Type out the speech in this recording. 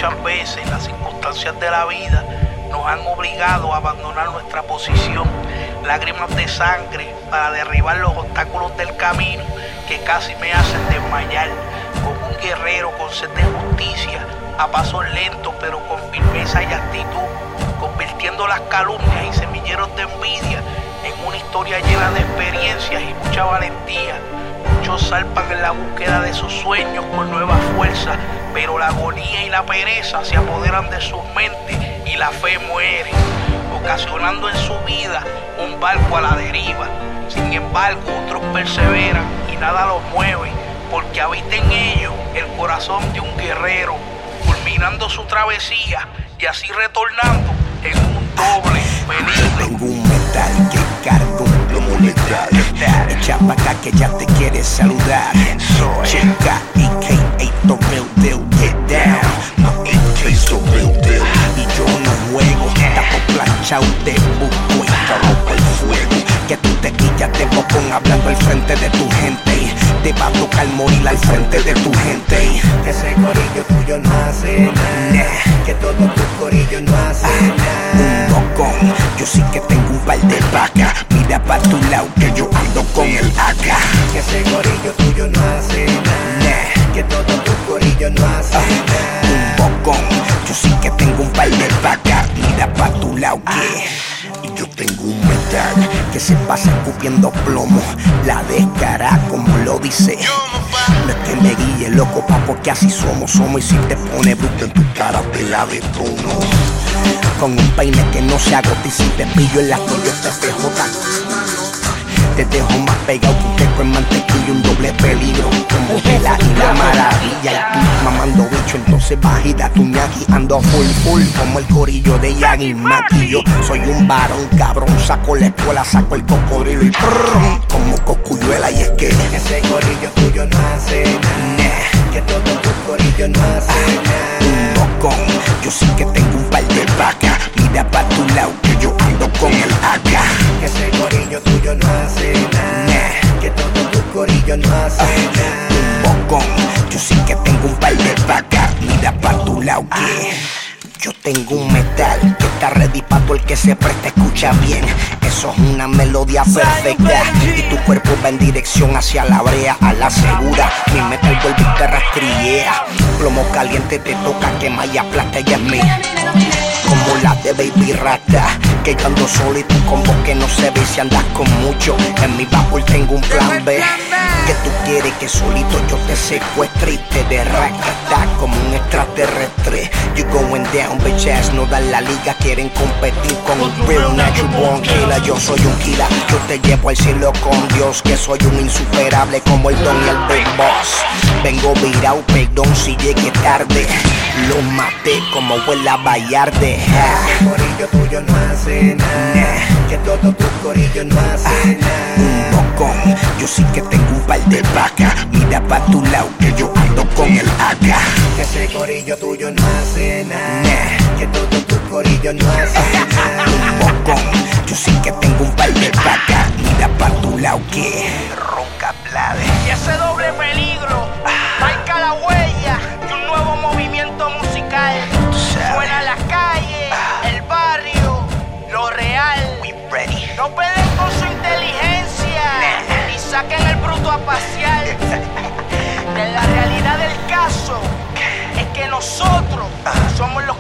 muchas veces las circunstancias de la vida nos han obligado a abandonar nuestra posición. Lágrimas de sangre para derribar los obstáculos del camino que casi me hacen desmayar. Como un guerrero con sed de justicia, a pasos lentos pero con firmeza y actitud, convirtiendo las calumnias y semilleros de envidia en una historia llena de experiencias y mucha valentía. Muchos salpan en la búsqueda de sus sueños con nuevas fuerzas, pero la agonía y la pereza se apoderan de sus mentes y la fe muere, ocasionando en su vida un barco a la deriva. Sin embargo, otros perseveran y nada los mueve, porque habita en ellos el corazón de un guerrero, culminando su travesía y así retornando en un doble peligro. Tengo un metal que cargo un plomo letal. Echa pa' acá que ya te quiere saludar. Checa a.k.a. the real deal, get down. My AK's the real deal. Y yo no juego, tapo planchao, te busco y te rompo el fuego. Que tú te quillas de bocón hablando al frente de tu gente. Te va a tocar morir al frente de tu gente. Que ese corillo tuyo no hace nada. Que todo tu corillo no hace nada. Un bocón, yo sí que tengo un par de vacas. Mira pa' tu lado que yo ando con el AK. Que ese corillo tuyo no hace nada. Que todo tu corillo no hace nada. Un bocón, yo sí que tengo un par de vacas. Mira pa' tu lado que y yo tengo un metal que se pasa escupiendo plomo. La descara como lo dice. No es que me guíe, loco, pa' porque así somos. Y si te pone bruto en tu cara, te la detono. Con un peine que no se agota y si te pillo en la tuya te dejo tan. Te dejo más pegado que un teco en mantequilla, un doble peligro como Gela y la maravilla. Y tú mamando bicho, entonces bajita tu ñaki. Ando full como el corillo de Yagi Maki. Yo soy un varón cabrón, saco la escuela, saco el cocodrilo y prrrr, como cocuyuela. Y es que ese corillo tuyo no hace nada. Que todo tu corillo no hace nada. Un bocón, yo sí que tengo un par de vacas. Mira pa' tu lado que yo ando con el AK. Que ese corillo tuyo no hace nada. Que todo tu corillo no hace nada. Un bocón, yo sí que tengo un par de vacas. Mira pa' tu lado que yo tengo un metal que está ready pa' todo el que se presta, escucha bien. Eso es una melodía perfecta y tu cuerpo va en dirección hacia la brea, a la segura. Mi metal vuelve y te rastrillea. Plomo caliente te toca, quema y aplasta, ella es mía. Como la de Baby Rata, que yo ando solo y tú con vos que no se ve si andas con mucho. En mi baúl tengo un plan B, que tú quieres que solito yo te secuestre y te derracata como un extraterrestre. You going down, bitch ass, no dan la liga, quieren competir con un real natural born killer. Yo soy un killer, yo te llevo al cielo con Dios, que soy un insuperable como el Don y el Big Boss. Vengo virado, perdón si llegué tarde, lo maté como Huela Vallarde. Que corillo tuyo no hace nada. Que todo tu corillo no hace nada. Un bocón, yo sí que tengo un par de vacas. Mira pa' tu lado que yo ando con el AK. Que ese corillo tuyo no hace nada. Que todo tu corillo no hace nada. Un bocón, yo sí que tengo un par de vacas. Mira pa' tu lado que Ronca Blade. Y ese doble peligro marca la huella de un nuevo movimiento musical. Suena las calles, el barrio, lo real. No peleen con su inteligencia y saquen el bruto a pasear. Que la realidad del caso es que nosotros somos los